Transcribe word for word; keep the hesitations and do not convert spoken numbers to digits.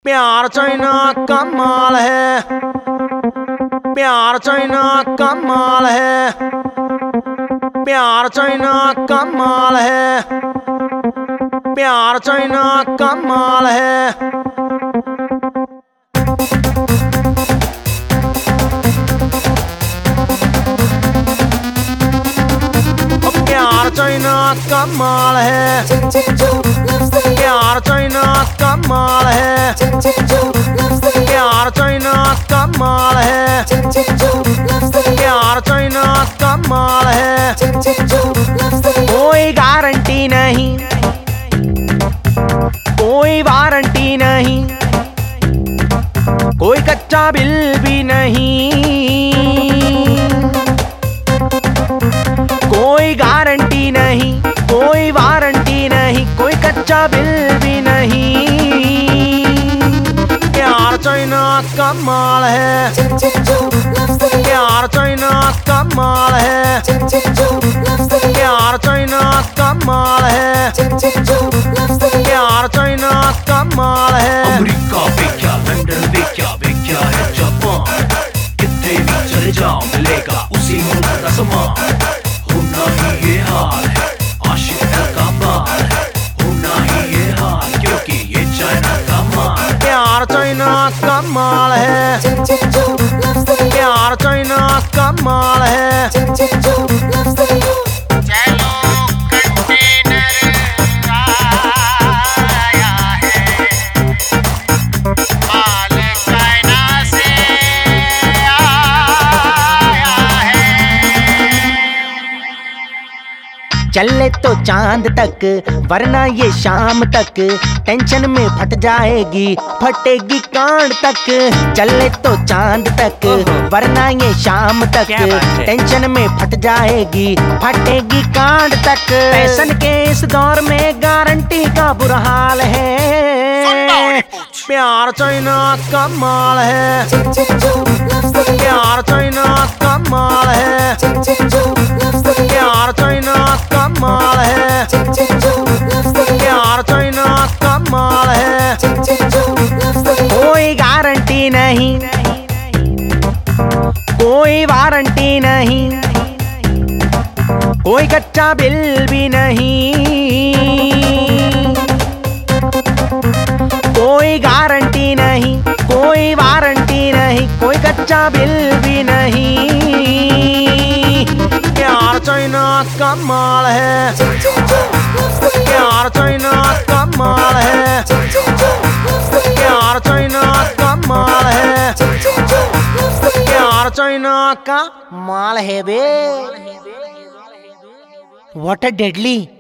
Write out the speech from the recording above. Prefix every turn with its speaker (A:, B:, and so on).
A: प्यार चाइना का माल है, प्यार चाइना का माल है, प्यार चाइना का माल है, प्यार चाइना का माल है। प्यार चाइना का माल है, प्यार चाइना का माल है, प्यार चाइना का माल है, प्यार चाइना का माल है। कोई गारंटी नहीं, कोई वारंटी नहीं, कोई कच्चा बिल भी नहीं, कोई गारंटी नहीं, कोई वारंटी नहीं, कोई कच्चा बिल भी नहीं। प्यार चाइना का माल है, प्यार चाइना का माल है, प्यार चाइना का माल है, प्यार चाइना का माल है।
B: अमेरिका पे क्या, लंदन पे क्या, पे क्या है जापान, कितने भी चले जाओ मिलेगा उसी मुल्क का सामान। होना ही ये हाल है, आशिक दिल का बाल है, होना ही ये हाल क्योंकि ये चाइना का माल।
A: प्यार चाइना का माल है, प्यार चाइना का माल है।
C: चलो कंटेनर आया है, माल चाइना से आया है।
A: चले तो चांद तक वरना ये शाम तक टेंशन में फट जाएगी, फटेगी कांड तक। चले तो चांद तक वरना ये शाम तक टेंशन में फट जाएगी, फटेगी कांड तक। फैशन के इस दौर में गारंटी का बुरा हाल है। प्यार चाइना का माल है, प्यार चाइना का माल है, प्यार चाइना का माल है, प्यार चाइना का माल है। कोई गारंटी नहीं, कोई वारंटी नहीं, कोई कच्चा बिल भी नहीं, कोई गारंटी नहीं, कोई वारंटी नहीं, कोई कच्चा बिल भी नहीं। प्यार चाइना का माल है, प्यार चाइना का माल है, प्यार चाइना का माल है, प्यार चाइना का माल है बे। What a deadly